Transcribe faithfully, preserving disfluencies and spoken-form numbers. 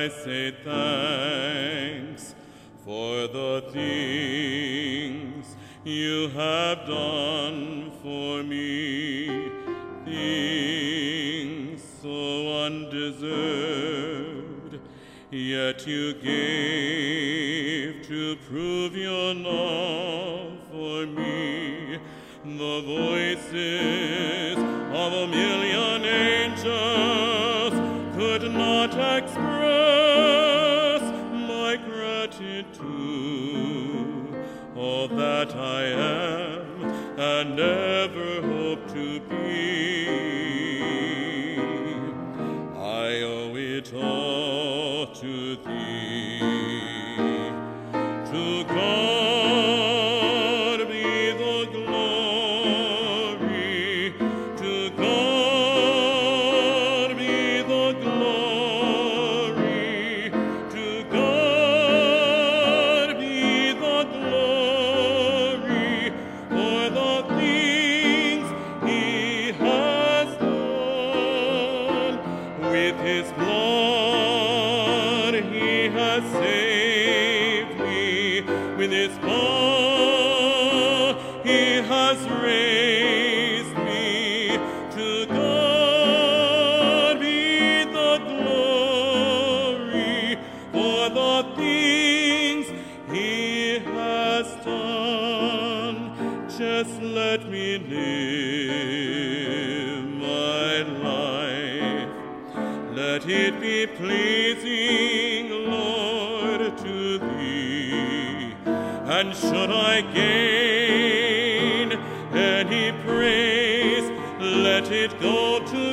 I say thanks for the things you have done for me, things so undeserved, yet you gave to prove your love for me. The voices of a million angels could not express my gratitude, all that I am and ever hope to be. I owe it all to thee. To God be the glory, to God be the glory, to God be the glory for the things he has done. With his blood he has saved me, with his blood he has raised me. To God be the glory for the things he has done. Just let me live my life, let it be pleasing, Lord, to thee. And should I gain any praise, let it go to